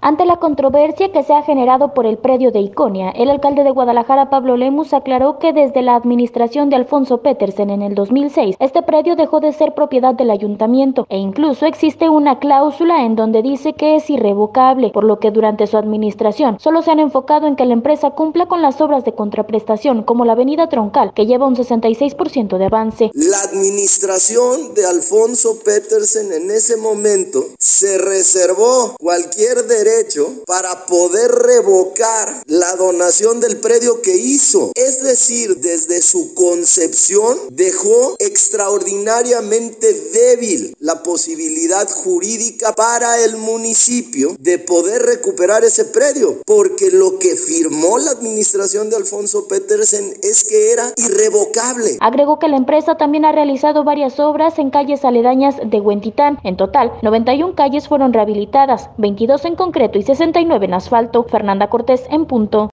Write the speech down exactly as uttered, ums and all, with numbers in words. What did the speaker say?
Ante la controversia que se ha generado por el predio de Iconia, el alcalde de Guadalajara, Pablo Lemus, aclaró que desde la administración de Alfonso Petersen en el dos mil seis, este predio dejó de ser propiedad del ayuntamiento e incluso existe una cláusula en donde dice que es irrevocable, por lo que durante su administración solo se han enfocado en que la empresa cumpla con las obras de contraprestación, como la avenida Troncal, que lleva un sesenta y seis por ciento de avance. La administración de Alfonso Petersen en ese momento se reservó cualquier derecho para poder revocar la donación del predio que hizo. Es decir, desde su concepción dejó extraordinariamente débil la posibilidad jurídica para el municipio de poder recuperar ese predio, porque lo que firmó la administración de Alfonso Petersen es que era irrevocable. Agregó que la empresa también ha realizado varias obras en calles aledañas de Huentitán. En total, noventa y una calles fueron rehabilitadas, veintidós en concreto y sesenta y nueve en asfalto. Fernanda Cortés, en punto.